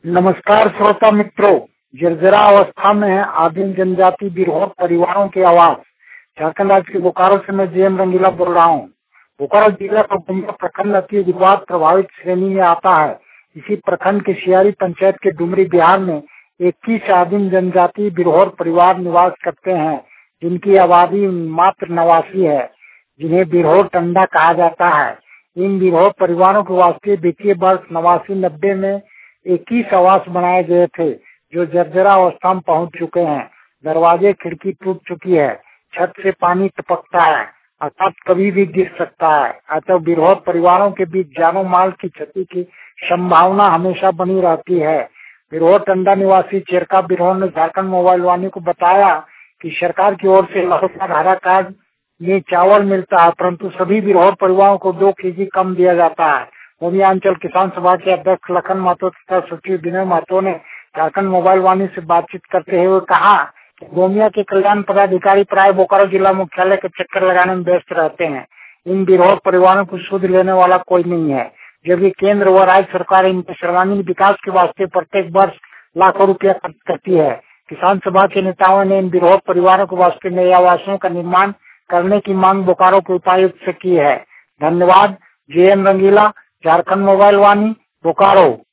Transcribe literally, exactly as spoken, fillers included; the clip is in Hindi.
नमस्कार श्रोता मित्रों, जर्जरा अवस्था में है आदिम जनजाति बिरहोर परिवारों की आवाज। झारखंड राज्य के बोकारो से मैं जे एम रंगीला बोल रहा हूँ। बोकारो जिला का गुमला प्रखंड अति उग्रवाद प्रभावित श्रेणी में आता है। इसी प्रखंड के सियारी पंचायत के डुमरी बिहार में इक्कीस आदिम जनजाति बिरहोर परिवार निवास करते हैं, जिनकी आबादी मात्र नवासी है, जिन्हें बिरहोर टंडा कहा जाता है। इन बिरहोर परिवारों के वास्ते वित्तीय वर्ष नवासी नब्बे में इक्कीस आवास बनाए गए थे, जो जर्जरा अवस्था में पहुंच चुके हैं। दरवाजे खिड़की टूट चुकी है, छत से पानी टपकता है, अर्थात कभी भी गिर सकता है। अतः बिरहोर परिवारों के बीच जानो माल की क्षति की संभावना हमेशा बनी रहती है। बिरहोर टंडा निवासी चेरका बिरहोर ने झारखंड मोबाइल वाणी को बताया कि सरकार की ओर से आधार कार्ड में चावल मिलता है, परंतु सभी बिरहोर परिवारों को दो केजी कम दिया जाता है। अंचल किसान सभा के अध्यक्ष लखन महतो तथा सचिव विनय महतो ने झारखंड मोबाइल वाणी से बातचीत करते हुए कहा कि गोमिया के कल्याण पदाधिकारी प्राय बोकारो जिला मुख्यालय के चक्कर लगाने में व्यस्त रहते हैं। इन बिरहोर परिवारों को सुध लेने वाला कोई नहीं है, जबकि केंद्र व राज्य सरकार इनके सर्वांगीण विकास के वास्ते प्रत्येक वर्ष लाखों रुपया खर्च करती है। किसान सभा के नेताओं ने इन बिरहोर परिवारों के वास्ते नए आवासों का निर्माण करने की मांग बोकारो के उपायुक्त से की है। धन्यवाद। J M Rangila, Jharkhand mobile Vani, Bokaro.